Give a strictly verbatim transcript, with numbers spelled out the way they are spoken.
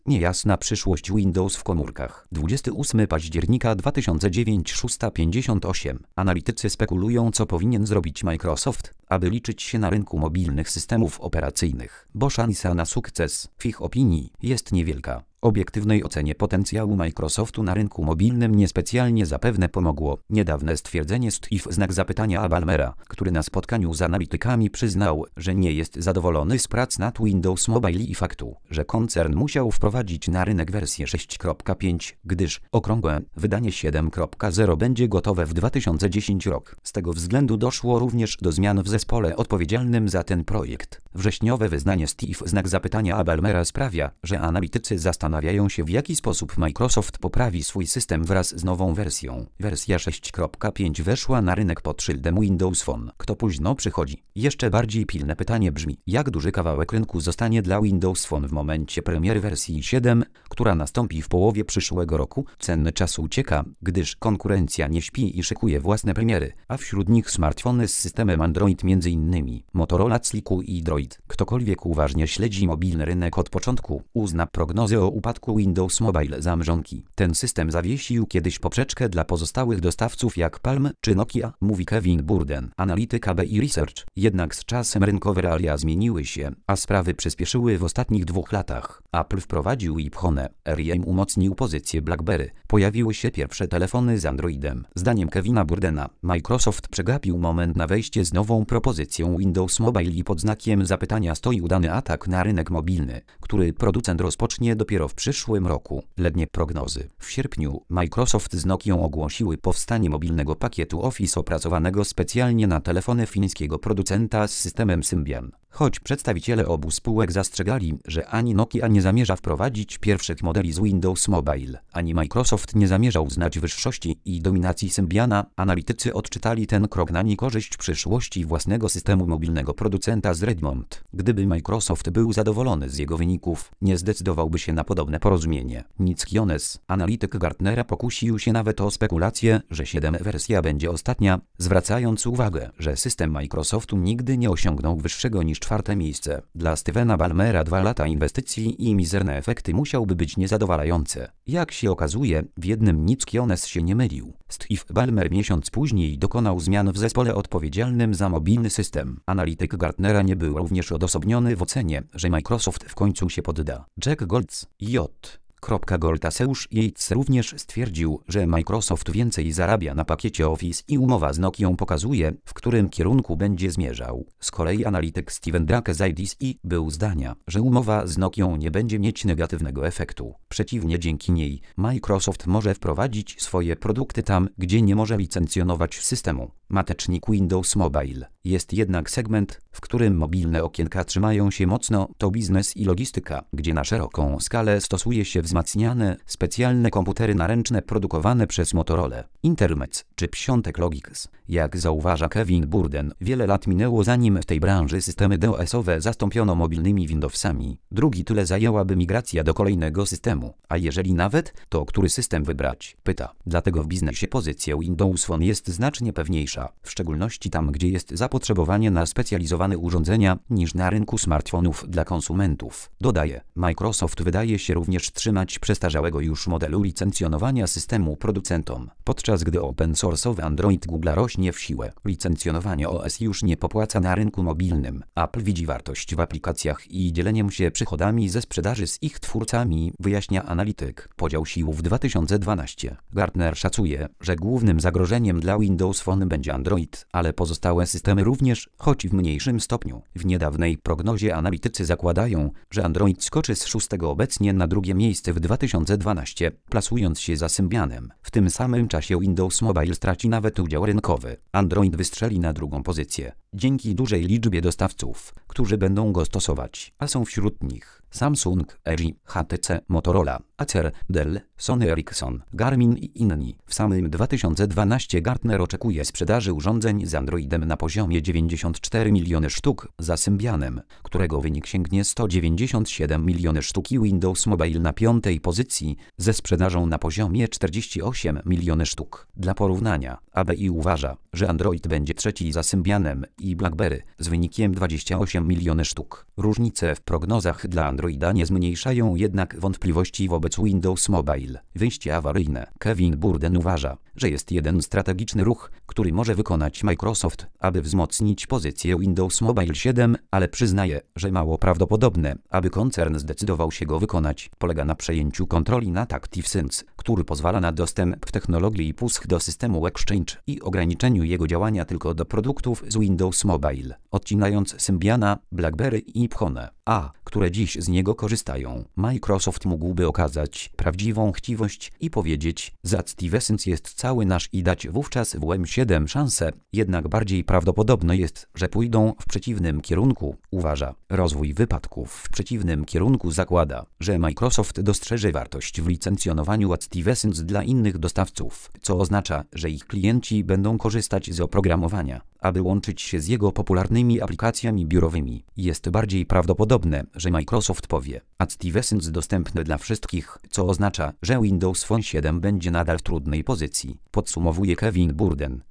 Niejasna przyszłość Windows w komórkach. dwudziestego ósmego października dwa tysiące dziewiątego, szósta pięćdziesiąt osiem. Analitycy spekulują, co powinien zrobić Microsoft, aby liczyć się na rynku mobilnych systemów operacyjnych, bo szansa na sukces, w ich opinii, jest niewielka. Obiektywnej ocenie potencjału Microsoftu na rynku mobilnym niespecjalnie zapewne pomogło niedawne stwierdzenie Steve znak zapytania Ballmera, który na spotkaniu z analitykami przyznał, że nie jest zadowolony z prac nad Windows Mobile i faktu, że koncern musiał wprowadzić na rynek wersję sześć kropka pięć, gdyż okrągłe wydanie siedem kropka zero będzie gotowe w dwa tysiące dziesiątym roku. Z tego względu doszło również do zmian w zespole odpowiedzialnym za ten projekt. Wrześniowe wyznanie Steve znak zapytania Ballmera sprawia, że analitycy zastanawiają się, w jaki sposób Microsoft poprawi swój system wraz z nową wersją. Wersja sześć kropka pięć weszła na rynek pod szyldem Windows Phone. Kto późno przychodzi? Jeszcze bardziej pilne pytanie brzmi, jak duży kawałek rynku zostanie dla Windows Phone w momencie premiery wersji siedem, która nastąpi w połowie przyszłego roku? Cenny czas ucieka, gdyż konkurencja nie śpi i szykuje własne premiery, a wśród nich smartfony z systemem Android między innymi Motorola Sliku i Droid. Ktokolwiek uważnie śledzi mobilny rynek od początku, uzna prognozę o upadku Windows Mobile za mrzonki. Ten system zawiesił kiedyś poprzeczkę dla pozostałych dostawców jak Palm czy Nokia, mówi Kevin Burden, analityk A B I Research. Jednak z czasem rynkowe realia zmieniły się, a sprawy przyspieszyły w ostatnich dwóch latach. Apple wprowadził iPhone, R I M umocnił pozycję BlackBerry, pojawiły się pierwsze telefony z Androidem. Zdaniem Kevina Burdena, Microsoft przegapił moment na wejście z nową propozycją Windows Mobile i pod znakiem zapytania stoi udany atak na rynek mobilny, który producent rozpocznie dopiero w przyszłym roku. Letnie prognozy. W sierpniu Microsoft z Nokią ogłosiły powstanie mobilnego pakietu Office opracowanego specjalnie na telefony fińskiego producenta z systemem Symbian. Choć przedstawiciele obu spółek zastrzegali, że ani Nokia nie zamierza wprowadzić pierwszych modeli z Windows Mobile, ani Microsoft nie zamierzał uznać wyższości i dominacji Symbiana, analitycy odczytali ten krok na niekorzyść przyszłości własnego systemu mobilnego producenta z Redmond. Gdyby Microsoft był zadowolony z jego wyników, nie zdecydowałby się na podobne porozumienie. Nick Jones, analityk Gartnera, pokusił się nawet o spekulację, że siódma wersja będzie ostatnia, zwracając uwagę, że system Microsoftu nigdy nie osiągnął wyższego niż czwarte miejsce. Dla Stevena Ballmera dwa lata inwestycji i mizerne efekty musiałby być niezadowalające. Jak się okazuje, w jednym Nick Jones się nie mylił. Steve Ballmer miesiąc później dokonał zmian w zespole odpowiedzialnym za mobilny system. Analityk Gartnera nie był również odosobniony w ocenie, że Microsoft w końcu się podda. Jack Golds, J. Goltaseusz Yates również stwierdził, że Microsoft więcej zarabia na pakiecie Office i umowa z Nokią pokazuje, w którym kierunku będzie zmierzał. Z kolei analityk Steven Drake z I D C był zdania, że umowa z Nokią nie będzie mieć negatywnego efektu. Przeciwnie, dzięki niej Microsoft może wprowadzić swoje produkty tam, gdzie nie może licencjonować systemu. Matecznik Windows Mobile. Jest jednak segment, w którym mobilne okienka trzymają się mocno, to biznes i logistyka, gdzie na szeroką skalę stosuje się wzmacniane, specjalne komputery naręczne produkowane przez Motorola, Intermec czy Psiontek Logix. Jak zauważa Kevin Burden, wiele lat minęło, zanim w tej branży systemy DOS-owe zastąpiono mobilnymi Windowsami. Drugi tyle zajęłaby migracja do kolejnego systemu. A jeżeli nawet, to który system wybrać? Pyta. Dlatego w biznesie pozycja Windows Phone jest znacznie pewniejsza, w szczególności tam, gdzie jest zapotrzebowanie na specjalizowane urządzenia, niż na rynku smartfonów dla konsumentów. Dodaje, Microsoft wydaje się również trzymać przestarzałego już modelu licencjonowania systemu producentom. Podczas gdy open source'owy Android Google rośnie w siłę, licencjonowanie O S już nie popłaca na rynku mobilnym. Apple widzi wartość w aplikacjach i dzieleniem się przychodami ze sprzedaży z ich twórcami, wyjaśnia analityk. Podział sił w dwa tysiące dwunastym. Gartner szacuje, że głównym zagrożeniem dla Windows Phone będzie Android, ale pozostałe systemy również, choć w mniejszym stopniu. W niedawnej prognozie analitycy zakładają, że Android skoczy z szóstego obecnie na drugie miejsce w dwa tysiące dwunastym, plasując się za Symbianem. W tym samym czasie Windows Mobile straci nawet udział rynkowy. Android wystrzeli na drugą pozycję, dzięki dużej liczbie dostawców, którzy będą go stosować, a są wśród nich Samsung, L G, H T C, Motorola, Acer, Dell, Sony Ericsson, Garmin i inni. W samym dwa tysiące dwunastym Gartner oczekuje sprzedaży urządzeń z Androidem na poziomie dziewięćdziesiąt cztery miliony sztuk, za Symbianem, którego wynik sięgnie sto dziewięćdziesiąt siedem miliony sztuk, i Windows Mobile na piątej pozycji ze sprzedażą na poziomie czterdzieści osiem miliony sztuk. Dla porównania, A B I uważa, że Android będzie trzeci za Symbianem i BlackBerry z wynikiem dwadzieścia osiem miliony sztuk. Różnice w prognozach dla Androida Androida nie zmniejszają jednak wątpliwości wobec Windows Mobile. Wyjście awaryjne. Kevin Burden uważa, że jest jeden strategiczny ruch, który może wykonać Microsoft, aby wzmocnić pozycję Windows Mobile siedem, ale przyznaje, że mało prawdopodobne, aby koncern zdecydował się go wykonać. Polega na przejęciu kontroli nad ActiveSync, który pozwala na dostęp technologii P U S H do systemu Exchange i ograniczeniu jego działania tylko do produktów z Windows Mobile, odcinając Symbiana, BlackBerry i Phone A, które dziś z niego korzystają. Microsoft mógłby okazać prawdziwą chciwość i powiedzieć: za ActiveSync jest cały nasz i dać wówczas W M siedem szansę, jednak bardziej prawdopodobne jest, że pójdą w przeciwnym kierunku, uważa. Rozwój wypadków w przeciwnym kierunku zakłada, że Microsoft dostrzeże wartość w licencjonowaniu ActiveSync dla innych dostawców, co oznacza, że ich klienci będą korzystać z oprogramowania, aby łączyć się z jego popularnymi aplikacjami biurowymi. Jest bardziej prawdopodobne, że Microsoft powie: ActiveSync dostępny dla wszystkich, co oznacza, że Windows Phone siedem będzie nadal w trudnej pozycji. Podsumowuje Kevin Burden.